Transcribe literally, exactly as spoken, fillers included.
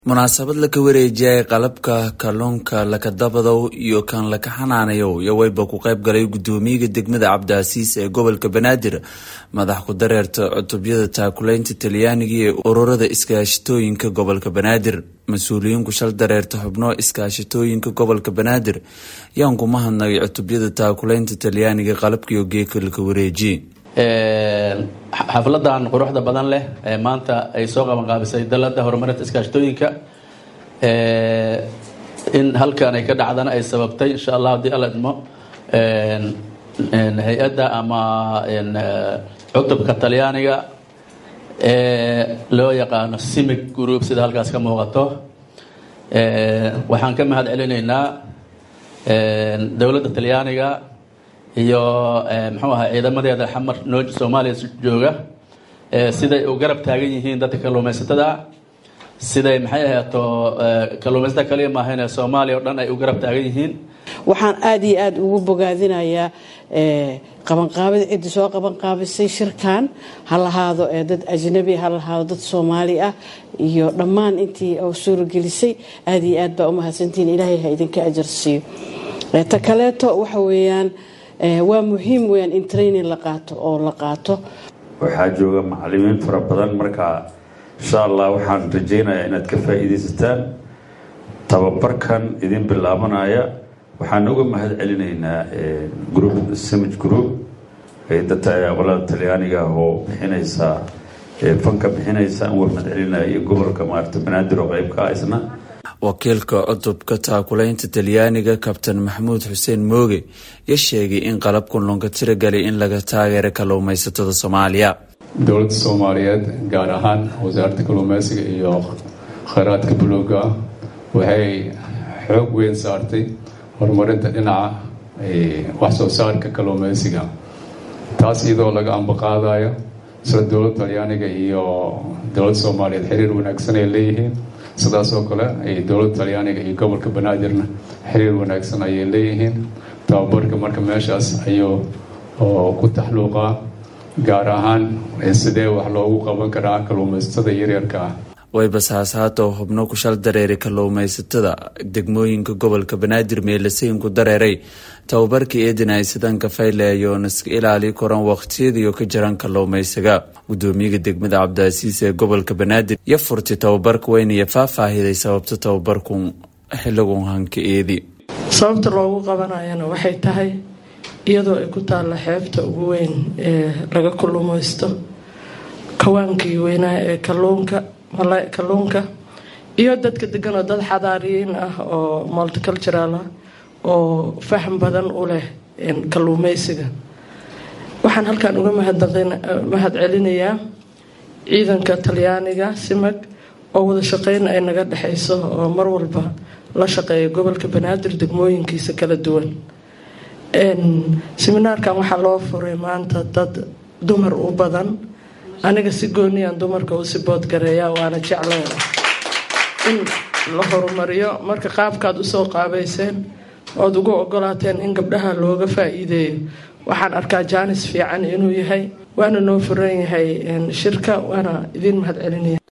munaasabad la ka wareejiyay qalabka kalluunka laka dabadow iyo kan laka xanaanayo iyo wayba ku qayb galay gudoomiyaha degmada Cabdiasiis ee gobolka Banaadir madax ku dareerta cutubyada taakulaynta Talyaaniga ee ururada iskaashatooyinka gobolka Banaadir mas'uuliyiin ku shal dareerta xubno iskaashatooyinka gobolka Banaadir yaan ku mahadnaqay cutubyada taakulaynta Talyaaniga qalabka iyo geeka la ka wareejiyay ee xafladan quruxda badan leh ee maanta ay soo qaban qaabisay dalada horumarinta iskaashatooyinka ee in halkan ay ka dhacdana ay sababtay insha Allah hadii alla idmo een hay'adda ama een cutubka Talyaaniga ee loo yaqaan CIMIC group sida halkaas ka muuqato ee waxaan ka mahad celinaynaa een dawladda Talyaaniga iyo muxuu ahaa ciidamadeeda xamar nooj Soomaaliya jooga ee siday u garab taagan yihiin dadka kalluumaysatada siday maxay ahaato kalluumaysatada kaliya ma ahayn Soomaaliya oo dhan ay u garab taagan yihiin waxaan aad iyo aad ugu bogaadinayaa ee qaban qaabada cid soo qaban qaabisay shirkan hal ahaado ee dad ajnabi hal ahaado dad Soomaali ah iyo dhammaan intii oo suurogelisay aad iyo aad baa u mahadsantiin Ilaahay ha idinka ajarsiiyo ee ta kaleeto waxa weeyaan waa muhiim weyn in training la qaato oo la qaato waxa jooga macallimiin fara badan marka insha Allah waxaan rajaynayaa inaad ka faa'iideysataan tababarkan idin bilaabanaya waxaan uga mahad celinaynaa group CIMIC group ee dadka qolada Talyaaniga oo bixinaysa fanka bixinaysa aan mahad celinayo gobolka Maarta Banaadir oo qayb ka isna wakiilka cutubka taakulaynta Talyaaniga Captain Maxamuud Xuseen Mooge ya sheegay in qalabkan loo tiragalay in laga taageero kalluumaysatada Soomaaliya dowladda Soomaaliyeed gaar ahaan wasaaradda kalluumaysiga iyo kheyraadka buluuga waxay xoog weyn saartay horumarinta dhinaca wax soo saarka kalluumaysiga taas iyadoo laga ambaqaadayo sida dowladda Talyaaniga iyo dowladda Soomaaliyeed xiriir wanaagsan ay leeyihiin sidaas oo kale ay dowladda Talyaaniga iyo gobolka Banaadirna xiriir wanaagsan ay leeyihiin tababarka marka meeshaas ayuu oo ku taxluuqa gaar ahaan sidee wax loogu qaban karaa kalluumaysatada yaryarka ah way basaasato xubno ku shal dareeray kalluumaysatada degmooyinka gobolka Banaadir meelasayn ku dareeray tababarkii eedinay sidan ka faylayo naska ilaali koran waqtiyada ka jiran kalluumaysiga gudoomiyaha degmada Cabdiasiis ee gobolka Banaadir ya furtay tababarka weyn iyo faahfaahiday sababta tababarku xilligan hanka eedi sababta loogu qabanayana waxay tahay iyadoo ay ku taala xeebta ugu weyn ee laga kalluumaysto kawaankii weynaa ee kalluunka malay kalluunka iyo dadka degan oo dad xadaariyiin ah oo multicultural ah oo faham badan u leh kalluumaysiga waxaan halkan uga mahad celinayaa ciidanka Talyaaniga CIMIC oo wada shaqeyn ay naga dhaxayso oo mar walba la shaqeeyo gobolka Banaadir degmooyinkiisa kala duwan een seminaarkan waxa loo furay maanta dad dumar u badan aniga si gooni ah dumarka u sibood gareeyaa waana jeclahay in la horumariyo marka qaabkaad u soo qaabayseen oo ugu ogolaateen in gabdhaha looga faa'iideeyo waxaan arkaa jaanis fiican inuu yahay waana noo furan yahay shirka waana idin mahad celinaya